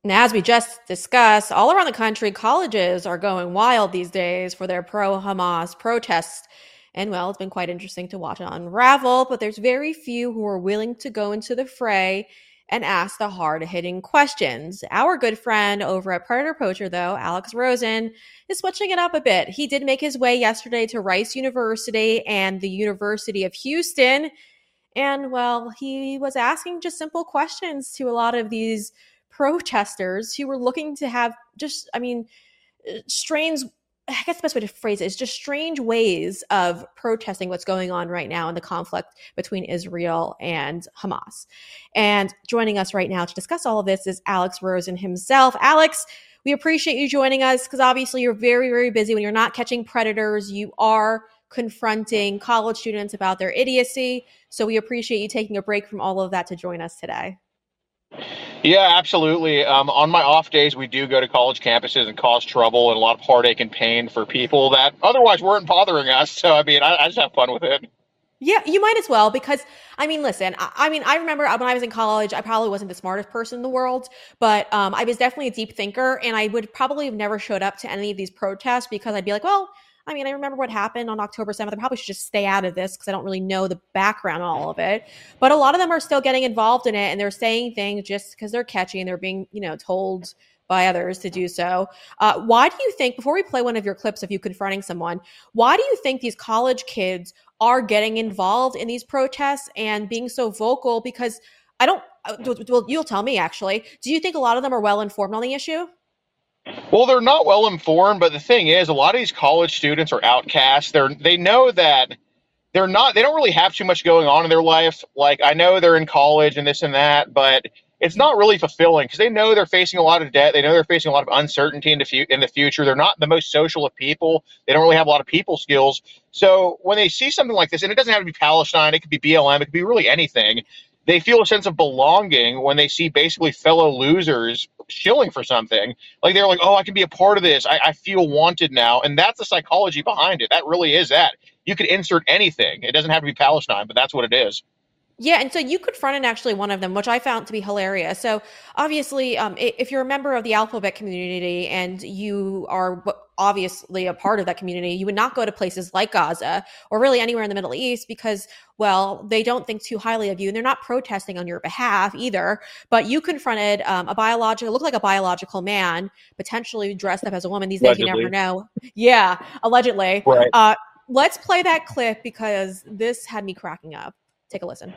And as we just discussed, all around the country, colleges are going wild these days for their pro Hamas protests. And well, it's been quite interesting to watch it unravel, but there's very few who are willing to go into the fray and ask the hard hitting questions. Our good friend over at Predator Poacher, though, Alex Rosen, is switching it up a bit. He did make his way yesterday to Rice University and the University of Houston. And well, he was asking just simple questions to a lot of these protesters who were looking to have just, strange, I guess the best way to phrase it is just strange ways of protesting what's going on right now in the conflict between Israel and Hamas. And joining us right now to discuss all of this is Alex Rosen himself. Alex, we appreciate you joining us because obviously you're very, very busy. When you're not catching predators, you are confronting college students about their idiocy. So we appreciate you taking a break from all of that to join us today. Yeah, absolutely. On my off days, we do go to college campuses and cause trouble and a lot of heartache and pain for people that otherwise weren't bothering us. So, I just have fun with it. Yeah, you might as well because, listen, I remember when I was in college, I probably wasn't the smartest person in the world, but I was definitely a deep thinker, and I would probably have never showed up to any of these protests because I'd be like, well, I remember what happened on October 7th. I probably should just stay out of this because I don't really know the background on all of it. But a lot of them are still getting involved in it, and they're saying things just because they're catchy and they're being, told by others to do so. Why do you think, before we play one of your clips of you confronting someone, why do you think these college kids are getting involved in these protests and being so vocal? Because well, you'll tell me actually, do you think a lot of them are well informed on the issue? Well, they're not well informed, but the thing is, a lot of these college students are outcasts. They know that they don't really have too much going on in their life. Like, I know they're in college and this and that, but it's not really fulfilling because they know they're facing a lot of debt. They know they're facing a lot of uncertainty in the future. They're not the most social of people. They don't really have a lot of people skills. So when they see something like this, and it doesn't have to be Palestine, it could be BLM, it could be really anything, they feel a sense of belonging when they see basically fellow losers shilling for something. Like, they're like, oh, I can be a part of this. I feel wanted now. And that's the psychology behind it. That really is that. You could insert anything. It doesn't have to be Palestine, but that's what it is. Yeah, and so you confronted actually one of them, which I found to be hilarious. So obviously, if you're a member of the alphabet community and you are obviously a part of that community, you would not go to places like Gaza or really anywhere in the Middle East because, well, they don't think too highly of you and they're not protesting on your behalf either. But you confronted looked like a biological man, potentially dressed up as a woman. These days, you never know. Yeah, allegedly. Right. Let's play that clip because this had me cracking up. Take a listen.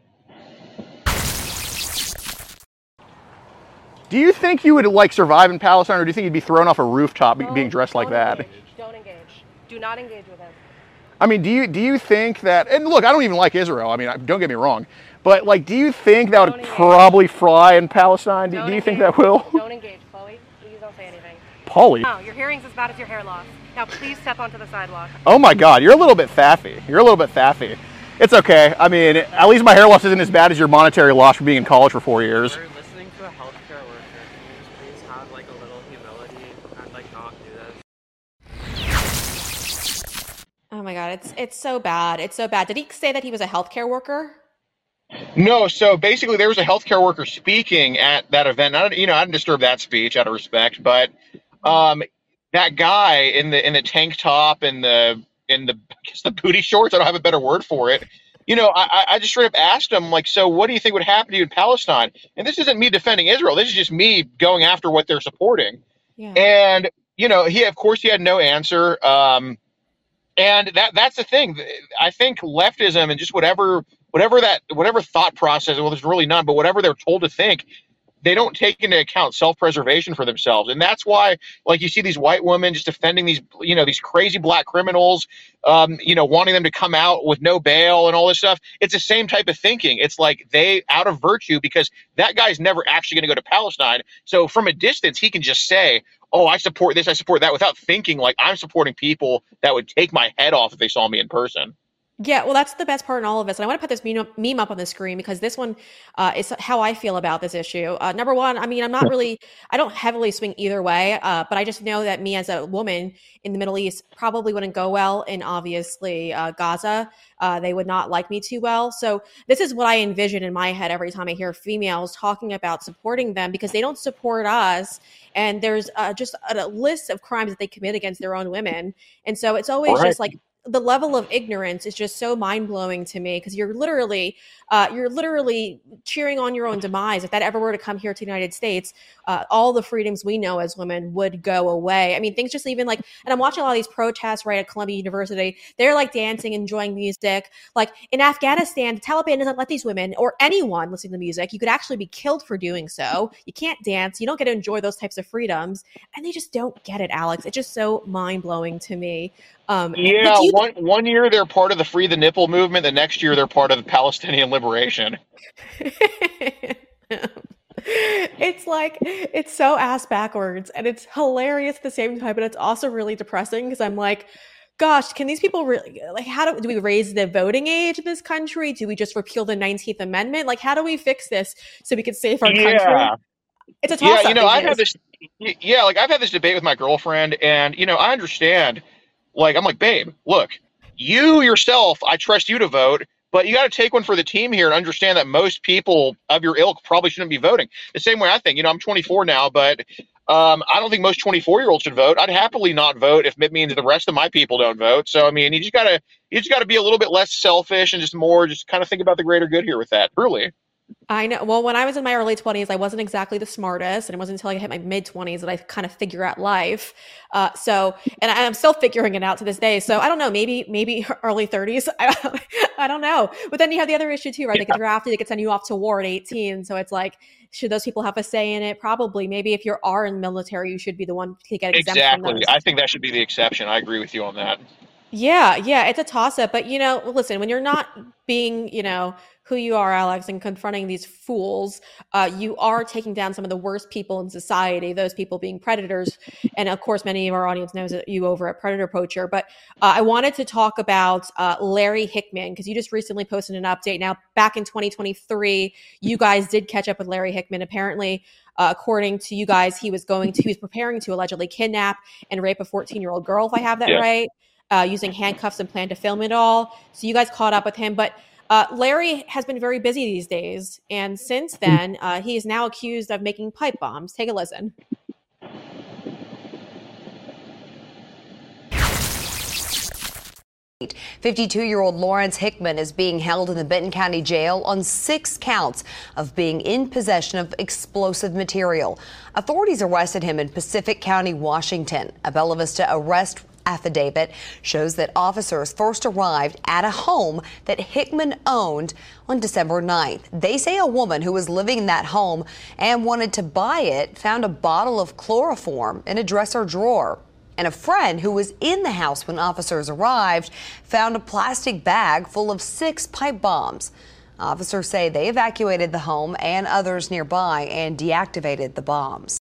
Do you think you would survive in Palestine, or do you think you'd be thrown off a rooftop being dressed like that? Don't engage. Do not engage with him. Do you think that? And look, I don't even like Israel. Don't get me wrong, but do you think that would probably fly in Palestine? Do you think that will? Don't engage, Chloe. Please don't say anything. Polly. No, your hearing's as bad as your hair loss. Now please step onto the sidewalk. Oh my God, you're a little bit faffy. It's okay. At least my hair loss isn't as bad as your monetary loss for being in college for 4 years. We're listening to a healthcare worker. Can you just please have a little humility and not do this? Oh my God, it's so bad. It's so bad. Did he say that he was a healthcare worker? No, so basically there was a healthcare worker speaking at that event. I didn't disturb that speech out of respect, but that guy in the tank top and the booty shorts, I don't have a better word for it. I just straight up asked him, so what do you think would happen to you in Palestine? And this isn't me defending Israel. This is just me going after what they're supporting. Yeah. And, of course he had no answer. And that's the thing. I think leftism and just whatever thought process, well, there's really none, but whatever they're told to think, they don't take into account self-preservation for themselves. And that's why, you see these white women just defending these, these crazy black criminals, wanting them to come out with no bail and all this stuff. It's the same type of thinking. It's they, out of virtue, because that guy's never actually going to go to Palestine. So from a distance, he can just say, oh, I support this, I support that, without thinking I'm supporting people that would take my head off if they saw me in person. Yeah, well, that's the best part in all of this. And I want to put this meme up on the screen because this one is how I feel about this issue. Number one, I mean, I don't heavily swing either way, but I just know that me as a woman in the Middle East probably wouldn't go well in obviously Gaza. They would not like me too well. So this is what I envision in my head every time I hear females talking about supporting them because they don't support us. And there's just a list of crimes that they commit against their own women. And so it's always Right. just like, the level of ignorance is just so mind-blowing to me because you're literally cheering on your own demise. If that ever were to come here to the United States, all the freedoms we know as women would go away. I mean, things just even like, and I'm watching a lot of these protests right at Columbia University. They're like dancing, enjoying music. Like in Afghanistan, the Taliban doesn't let these women or anyone listening to music. You could actually be killed for doing so. You can't dance. You don't get to enjoy those types of freedoms. And they just don't get it, Alex. It's just so mind-blowing to me. Yeah, one year they're part of the Free the Nipple movement. The next year they're part of the Palestinian Liberation. It's like it's so ass backwards and it's hilarious at the same time, but it's also really depressing because I'm like, gosh, can these people really like how do we raise the voting age in this country? Do we just repeal the 19th Amendment? Like how do we fix this so we can save our country? It's a toss up. I've had this debate with my girlfriend, and I understand. Like, I'm like, babe, look, you yourself, I trust you to vote, but you got to take one for the team here and understand that most people of your ilk probably shouldn't be voting. The same way I think, I'm 24 now, but I don't think most 24-year-olds should vote. I'd happily not vote if it means the rest of my people don't vote. So, I mean, you just gotta be a little bit less selfish and just kind of think about the greater good here with that, truly. I know. Well, when I was in my early 20s, I wasn't exactly the smartest, and it wasn't until I hit my mid 20s that I kind of figure out life. And I'm still figuring it out to this day. So I don't know, maybe early 30s. I don't know. But then you have the other issue too, right? They get drafted, they could send you off to war at 18. So it's like, should those people have a say in it? Probably. Maybe if you are in the military, you should be the one to get exempt from those. Exactly. I think that should be the exception. I agree with you on that. Yeah, it's a toss-up. But listen, when you're not being, who you are, Alex, and confronting these fools, you are taking down some of the worst people in society, those people being predators. And of course, many of our audience knows you over at Predator Poacher. But I wanted to talk about Larry Hickman, because you just recently posted an update. Now, back in 2023, you guys did catch up with Larry Hickman. Apparently, according to you guys, he was preparing to allegedly kidnap and rape a 14-year-old girl, if I have that right. Using handcuffs and planned to film it all. So you guys caught up with him. But Larry has been very busy these days. And since then, he is now accused of making pipe bombs. Take a listen. 52-year-old Lawrence Hickman is being held in the Benton County Jail on 6 counts of being in possession of explosive material. Authorities arrested him in Pacific County, Washington. A Bella Vista arrest affidavit shows that officers first arrived at a home that Hickman owned on December 9th. They say a woman who was living in that home and wanted to buy it found a bottle of chloroform in a dresser drawer. And a friend who was in the house when officers arrived found a plastic bag full of 6 pipe bombs. Officers say they evacuated the home and others nearby and deactivated the bombs.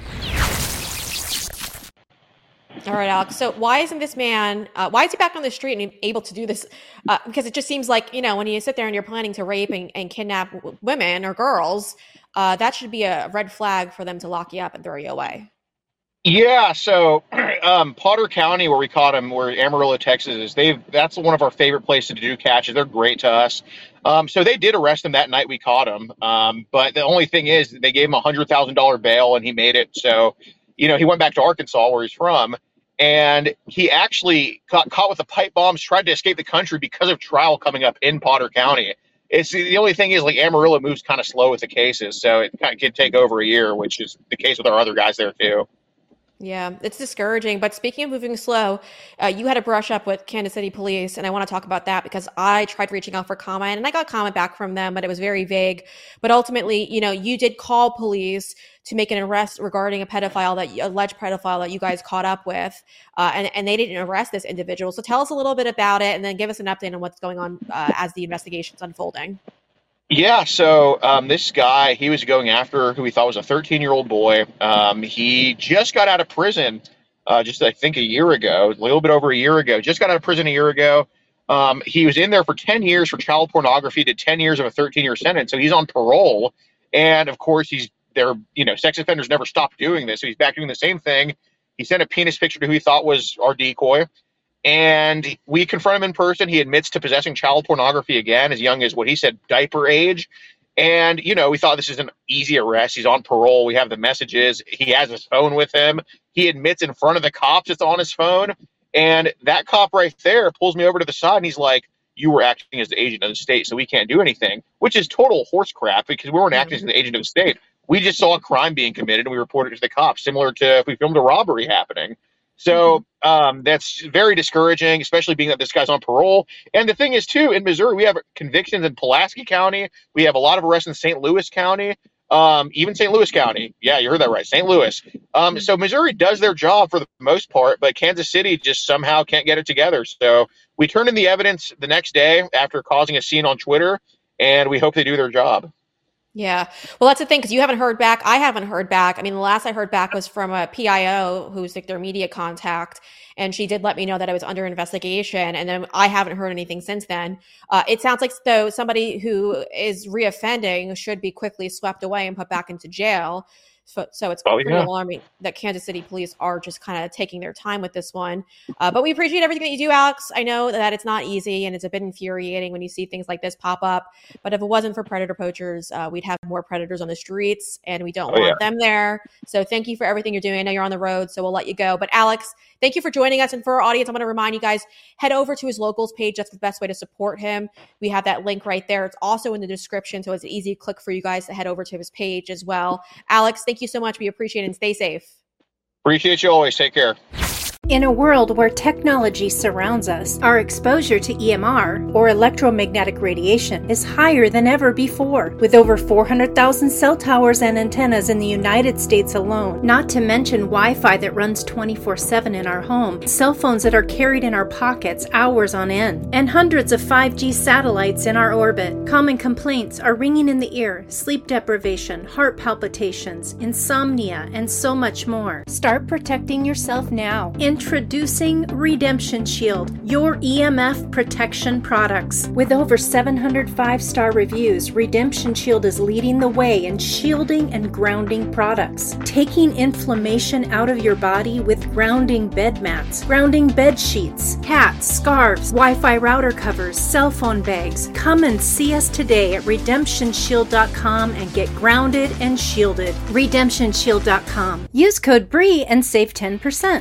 All right, Alex. So why isn't this man, why is he back on the street and able to do this? Because it just seems like, when you sit there and you're planning to rape and kidnap women or girls, that should be a red flag for them to lock you up and throw you away. Yeah, so Potter County, where we caught him, where Amarillo, Texas is, that's one of our favorite places to do catches. They're great to us. So they did arrest him that night we caught him. But the only thing is they gave him a $100,000 bail and he made it. So, he went back to Arkansas, where he's from. And he actually got caught with the pipe bombs, tried to escape the country because of trial coming up in Potter County. It's the only thing is, like, Amarillo moves kind of slow with the cases, so it kind of could take over a year, which is the case with our other guys there too. Yeah, it's discouraging. But speaking of moving slow, you had a brush up with Kansas City Police, and I want to talk about that because I tried reaching out for comment, and I got comment back from them, but it was very vague. But ultimately, you did call police to make an arrest regarding alleged pedophile that you guys caught up with, and they didn't arrest this individual. So tell us a little bit about it, and then give us an update on what's going on as the investigation's unfolding. Yeah, so this guy, he was going after who he thought was a 13-year-old boy. He just got out of prison I think a year ago, a little bit over a year ago. Just got out of prison a year ago. He was in there for 10 years for child pornography, did 10 years of a 13-year sentence. So he's on parole. And of course, sex offenders never stop doing this. So he's back doing the same thing. He sent a penis picture to who he thought was our decoy. And we confront him in person. He admits to possessing child pornography again, as young as what he said, diaper age. And, we thought this is an easy arrest. He's on parole. We have the messages. He has his phone with him. He admits in front of the cops it's on his phone. And that cop right there pulls me over to the side and he's like, you were acting as the agent of the state, so we can't do anything, which is total horse crap because we weren't acting as the agent of the state. We just saw a crime being committed and we reported it to the cops, similar to if we filmed a robbery happening. So that's very discouraging, especially being that this guy's on parole. And the thing is, too, in Missouri, we have convictions in Pulaski County. We have a lot of arrests in St. Louis County, even St. Louis County. Yeah, you heard that right, St. Louis. So Missouri does their job for the most part, but Kansas City just somehow can't get it together. So we turned in the evidence the next day after causing a scene on Twitter, and we hope they do their job. Yeah. Well, that's the thing, because you haven't heard back. I haven't heard back. I mean, the last I heard back was from a PIO who's like their media contact. And she did let me know that it was under investigation. And then I haven't heard anything since then. It sounds like though somebody who is reoffending should be quickly swept away and put back into jail. So it's pretty alarming that Kansas City police are just kind of taking their time with this one. But we appreciate everything that you do, Alex. I know that it's not easy and it's a bit infuriating when you see things like this pop up. But if it wasn't for predator poachers, we'd have more predators on the streets and we don't want them there. So thank you for everything you're doing. I know you're on the road, so we'll let you go. But Alex, thank you for joining us. And for our audience, I'm going to remind you guys, head over to his locals page. That's the best way to support him. We have that link right there. It's also in the description. So it's an easy click for you guys to head over to his page as well. Alex, thank you so much. We appreciate it and stay safe. Appreciate you always. Take care. In a world where technology surrounds us, our exposure to EMR, or electromagnetic radiation, is higher than ever before, with over 400,000 cell towers and antennas in the United States alone, not to mention Wi-Fi that runs 24/7 in our home, cell phones that are carried in our pockets hours on end, and hundreds of 5G satellites in our orbit. Common complaints are ringing in the ear, sleep deprivation, heart palpitations, insomnia, and so much more. Start protecting yourself now. Introducing Redemption Shield, your EMF protection products. With over 700 5-star reviews, Redemption Shield is leading the way in shielding and grounding products, taking inflammation out of your body with grounding bed mats, grounding bed sheets, hats, scarves, Wi-Fi router covers, cell phone bags. Come and see us today at redemptionshield.com and get grounded and shielded. Redemptionshield.com. Use code BREE and save 10%.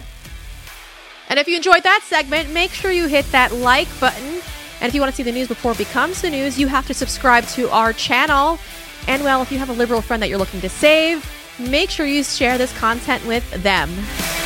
And if you enjoyed that segment, make sure you hit that like button. And if you want to see the news before it becomes the news, you have to subscribe to our channel. And well, if you have a liberal friend that you're looking to save, make sure you share this content with them.